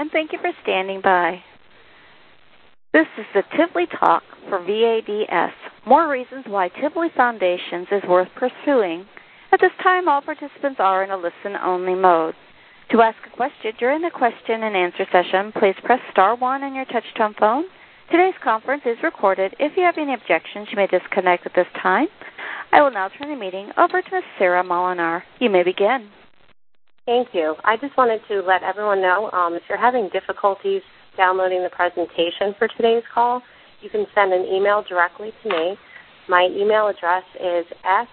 And thank you for standing by. This is the Tivoli Talk for VADS. More reasons why Tivoli Foundations is worth pursuing. At this time, all participants are in a listen-only mode. To ask a question during the question and answer session, please press star 1 on your touch-tone phone. Today's conference is recorded. If you have any objections, you may disconnect at this time. I will now turn the meeting over to Ms. Sarah Molinar. You may begin. Thank you. I just wanted to let everyone know if you're having difficulties downloading the presentation for today's call, you can send an email directly to me. My email address is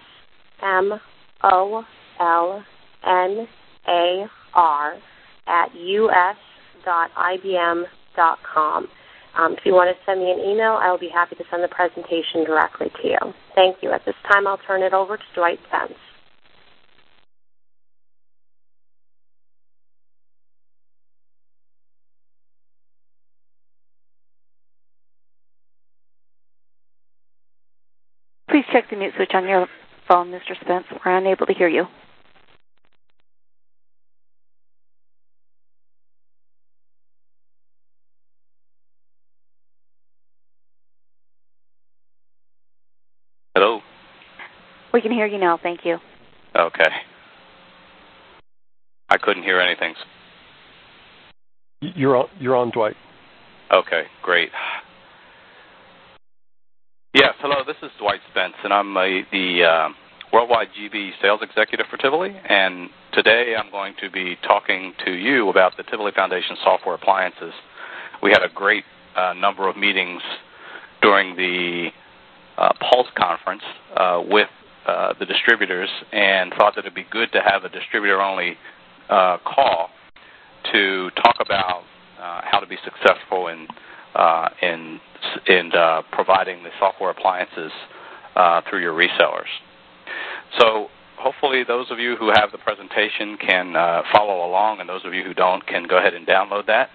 smolnar@us.ibm.com. If you want to send me an email, I will be happy to send the presentation directly to you. Thank you. At this time, I'll turn it over to Dwight Spence. Please check the mute switch on your phone, Mr. Spence. We're unable to hear you. Hello? We can hear you now. Thank you. Okay. I couldn't hear anything. You're on, Dwight. Okay, great. Yes, hello, this is Dwight Spence, and I'm the Worldwide GB Sales Executive for Tivoli, and today I'm going to be talking to you about the Tivoli Foundation software appliances. We had a great number of meetings during the Pulse conference with the distributors, and thought that it would be good to have a distributor-only call to talk about how to be successful in providing the software appliances through your resellers. So hopefully those of you who have the presentation can follow along, and those of you who don't can go ahead and download that.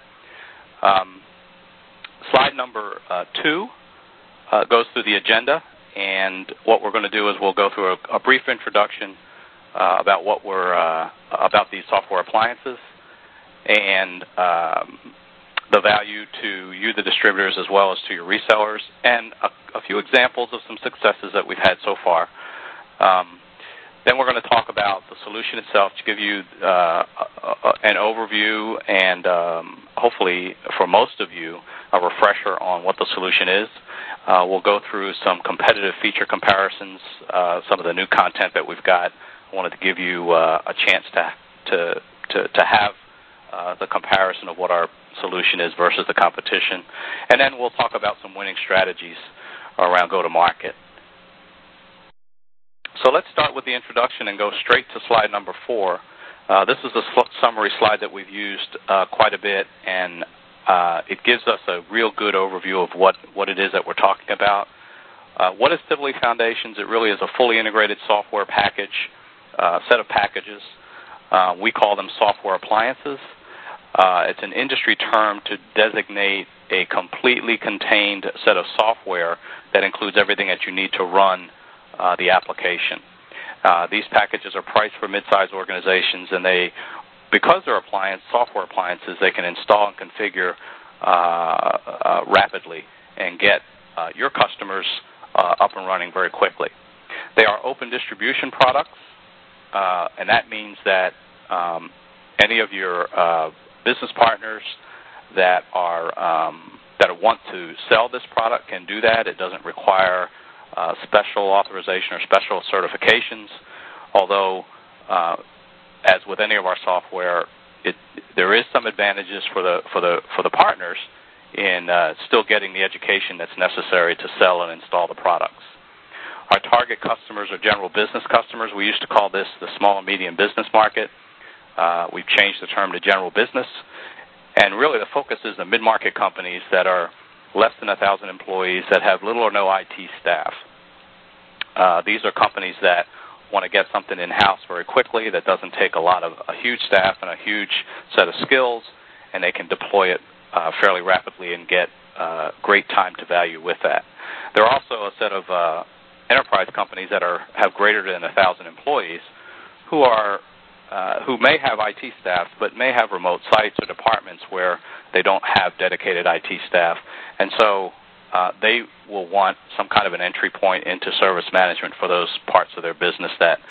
Slide number 2 goes through the agenda, and what we're going to do is we'll go through a brief introduction about what we're about these software appliances and the value to you, the distributors, as well as to your resellers, and a few examples of some successes that we've had so far. Then we're going to talk about the solution itself to give you an overview and hopefully for most of you a refresher on what the solution is. We'll go through some competitive feature comparisons, some of the new content that we've got. I wanted to give you a chance to have the comparison of what our solution is versus the competition. And then we'll talk about some winning strategies around go-to-market. So let's start with the introduction and go straight to slide number 4. This is a summary slide that we've used quite a bit, and it gives us a real good overview of what it is that we're talking about. What is Tivoli Foundations? It really is a fully integrated software package, set of packages. We call them software appliances. It's an industry term to designate a completely contained set of software that includes everything that you need to run the application. These packages are priced for mid-sized organizations, and because they're software appliances, they can install and configure rapidly and get your customers up and running very quickly. They are open distribution products, and that means that any of your business partners that want to sell this product can do that. It doesn't require special authorization or special certifications, although as with any of our software, there is some advantages for the partners in still getting the education that's necessary to sell and install the products. Our target customers are general business customers. We used to call this the small and medium business market. We've changed the term to general business, and really the focus is the mid-market companies that are less than 1,000 employees that have little or no IT staff. These are companies that want to get something in-house very quickly that doesn't take a huge staff and a huge set of skills, and they can deploy it fairly rapidly and get great time to value with that. There are also a set of enterprise companies that have greater than 1,000 employees who are who may have IT staff but may have remote sites or departments where they don't have dedicated IT staff. And so they will want some kind of an entry point into service management for those parts of their business that